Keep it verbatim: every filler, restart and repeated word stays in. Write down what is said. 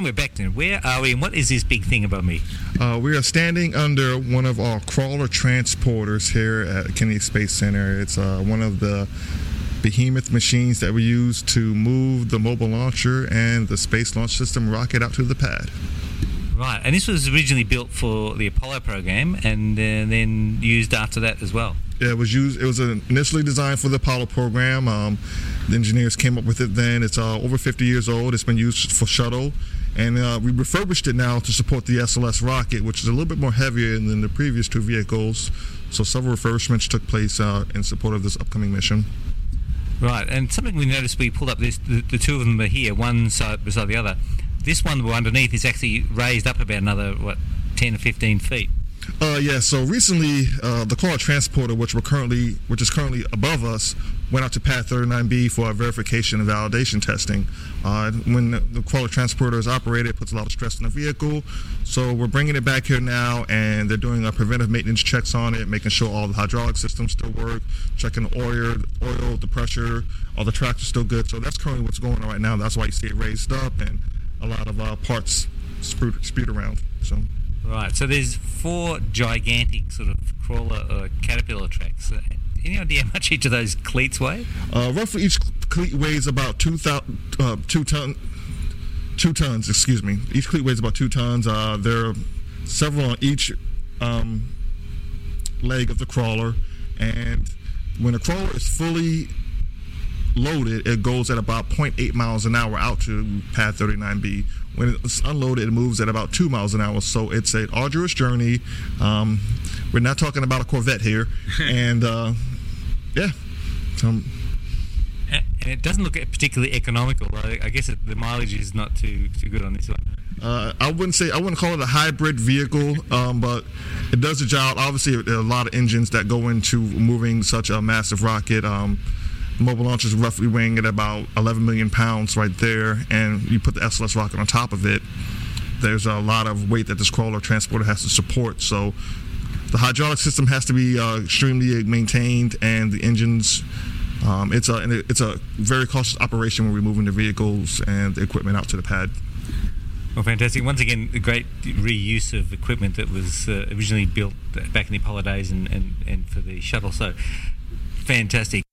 we're back then. Where are we, and what is this big thing above me? Uh, we are standing under one of our crawler transporters here at Kennedy Space Center. It's uh, one of the behemoth machines that we use to move the mobile launcher and the Space Launch System rocket out to the pad. Right, and this was originally built for the Apollo program, and uh, then used after that as well. Yeah, it was used. It was initially designed for the Apollo program. Um, the engineers came up with it then. It's uh, over fifty years old. It's been used for shuttle, and uh, we refurbished it now to support the S L S rocket, which is a little bit more heavier than the previous two vehicles. So several refurbishments took place uh, in support of this upcoming mission. Right, and something we noticed, we pulled up this, the, the two of them are here, one side beside the other. This one we're underneath is actually raised up about another, what, ten or fifteen feet? Uh, yeah, so recently uh, the Crawler Transporter, which we're currently, which is currently above us, went out to Pad thirty-nine B for our verification and validation testing. Uh, when the, the Crawler Transporter is operated, it puts a lot of stress on the vehicle. So we're bringing it back here now, and they're doing uh, preventive maintenance checks on it, making sure all the hydraulic systems still work, checking the oil, oil, the pressure, all the tracks are still good. So that's currently what's going on right now. That's why you see it raised up and a lot of uh, parts spewed, spewed around. So. Right, so there's four gigantic sort of crawler or caterpillar tracks. Uh, any idea how much each of those cleats weigh? Uh, roughly each cleat weighs about two thousand, uh, two ton, two tons. Excuse me. Each cleat weighs about two tons. Uh, there are several on each um, leg of the crawler, and when the crawler is fully loaded, it goes at about zero point eight miles an hour out to Pad thirty-nine B. When it's unloaded, it moves at about two miles an hour. So it's an arduous journey. Um, we're not talking about a Corvette here, and uh, yeah. Um, and it doesn't look particularly economical. I guess the mileage is not too too good on this one. Uh, I wouldn't say I wouldn't call it a hybrid vehicle, um, but it does the job. Obviously, there are a lot of engines that go into moving such a massive rocket. Um, Mobile launcher is roughly weighing at about eleven million pounds right there, and you put the S L S rocket on top of it. There's a lot of weight that this crawler transporter has to support. So the hydraulic system has to be uh, extremely maintained, and the engines. Um, it's a it's a very cautious operation when we're moving the vehicles and the equipment out to the pad. Well, fantastic. Once again, a great reuse of equipment that was uh, originally built back in the Apollo days and, and, and for the shuttle. So fantastic.